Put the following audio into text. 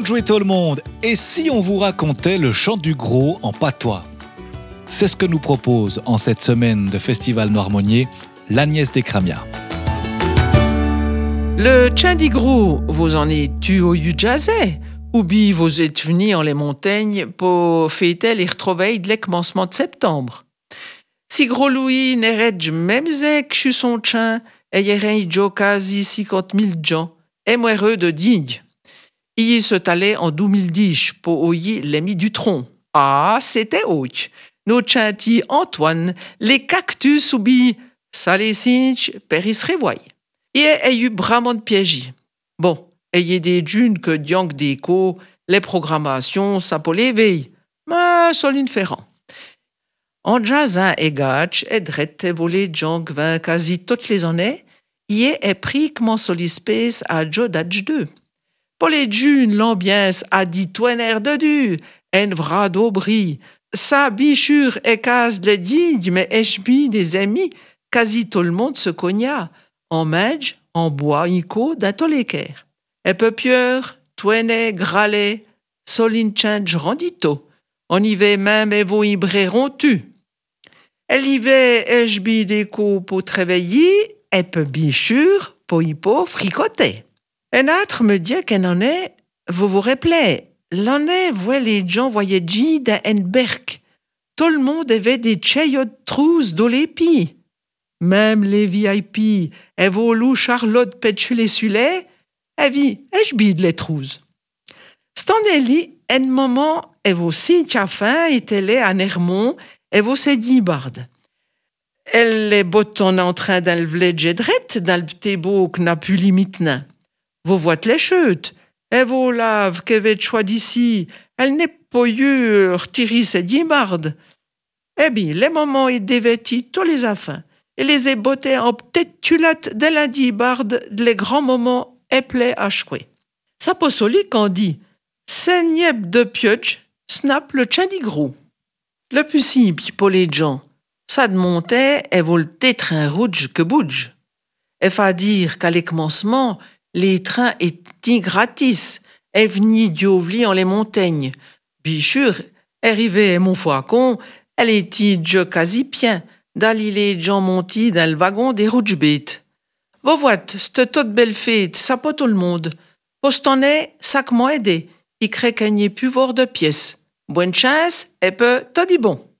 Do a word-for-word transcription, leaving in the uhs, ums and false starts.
Bonne jouée tout le monde. Et si on vous racontait le chant du gros en patois? C'est ce que nous propose en cette semaine de Festival Noirmonier l'Agnès des Cramias. Le chant du gros, vous en êtes-tu au eu jazzé? Ou bien vous êtes venus en les montagnes pour fêter les retrouvailles de le commencement de septembre? Si gros Louis n'errait même que je son chant, et y aurait quasi cinquante mille gens, et moi heureux de digne. Il se allait en deux mille dix pour oyer l'ami du tronc. Ah, c'était haut. Nos chantis Antoine, les cactus ou bien ça les singes, péris révoy. Et il y a eu bramant de pièges. Bon, et y a des dunes que diank d'écho, les programmations, ça pour les veilles. Mais Soline Ferrand. En jazzin et gatch, et drette volé diank vingt quasi toutes les années, y est pris comme solispèce à Jodadj deux. Pour les dunes, l'ambiance a dit toiner de du, en vra d'obri. Sa bichure est case de digne, mais echbi des amis, quasi tout le monde se cogna. En medj, en bois, ico, d'un toléquer. Et peu pieur, toiner, gralé, solin change rendito. On y va même et vos ibreront tu. Elle y va echbi d'éco pour travailler, et peu bichure pour hypo fricoter. Un autre me dit qu'en en est, vous vous rappelez, l'en est, voit les gens voyaient G d'un Enberg. Tout le monde avait des chayot trousses dans les pis. Même les V I P, et vos loups Charlotte petchu les sulets, et vi, et j'bide les trousses. Standelli, un moment, et vos si fin étaient là à Nermont, et vos sédis bardes. Elle les bottons en train d'enlever jedrette, dans le ptébo n'a plus limite nain. Vous voites les chutes, et vos laves qu'avait choix d'ici, elle n'est pas eu retirer ses dimardes. Eh bien, les moments est dévêtis tous les affins, et les est bottés en petite tulate de la dibarde, de les grands moments éplés à chouer. Ça peut soli qu'on dit, seigneb de pioche, snap le tchandigrou. Le plus simple pour les gens, ça de monter, et vous le tétrin rouge que bouge. Et fa dire qu'à les commencements, les trains étaient gratis, et veni d'Yovli en les montagnes. Bichur, arrivé à Montfaucon, elle était déjà quasi bien, d'aller les gens montis dans le wagon des rougebêtes. Vous voyez, cette toute belle fête, ça pas tout le monde. Postonnet, sac moi aidé, il crée qu'il n'y ait plus voir de pièces. Bonne chance, et peu, t'as dit bon.